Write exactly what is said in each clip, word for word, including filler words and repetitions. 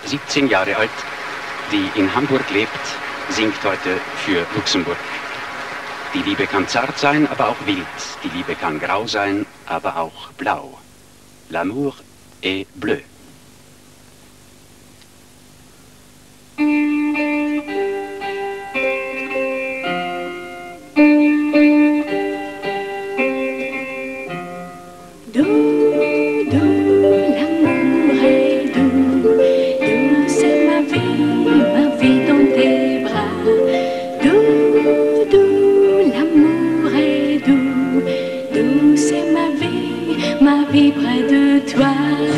siebzehn Jahre alt, die in Hamburg lebt, singt heute für Luxemburg. Die Liebe kann zart sein, aber auch wild. Die Liebe kann grau sein, aber auch blau. L'amour est bleu. Ma vie près de toi.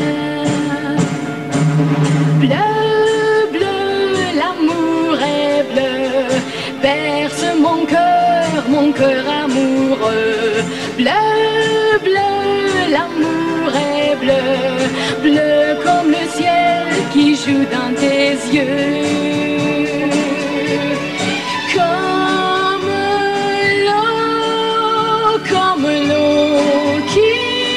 Bleu, bleu, l'amour est bleu, berce mon cœur, mon cœur amoureux. Bleu, bleu, l'amour est bleu, bleu comme le ciel qui joue dans tes yeux. Comme l'eau, comme l'eau qui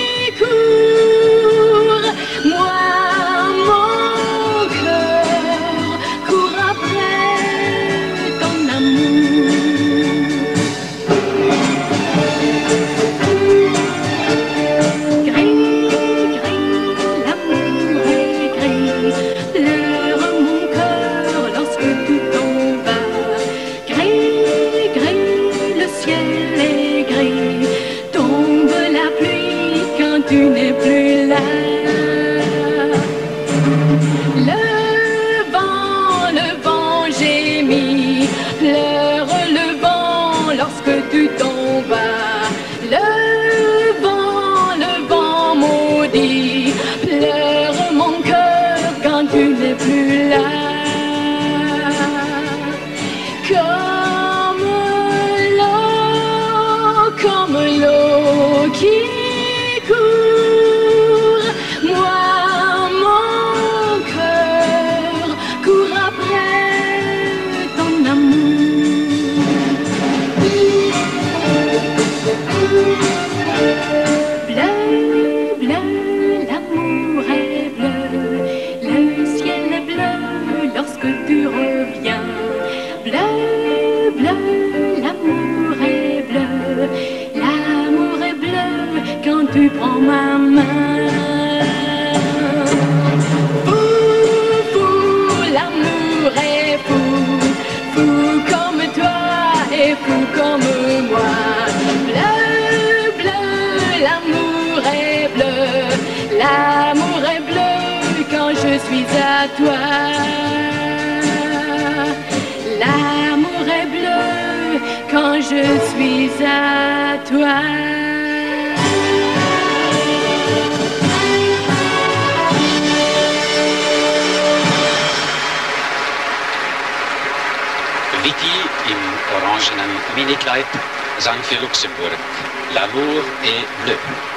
tu n'es plus là. Le vent, le vent gémit, pleure le vent lorsque tu t'en vas. Le vent, le vent maudit, pleure mon cœur quand tu n'es plus là. Comme l'eau, comme l'eau qui tu prends ma main. Fou, fou, l'amour est fou, fou comme toi et fou comme moi. Bleu, bleu, l'amour est bleu, l'amour est bleu quand je suis à toi. L'amour est bleu quand je suis à toi. Vicky im orangenen Minikleid sang für Luxemburg. L'amour est bleu.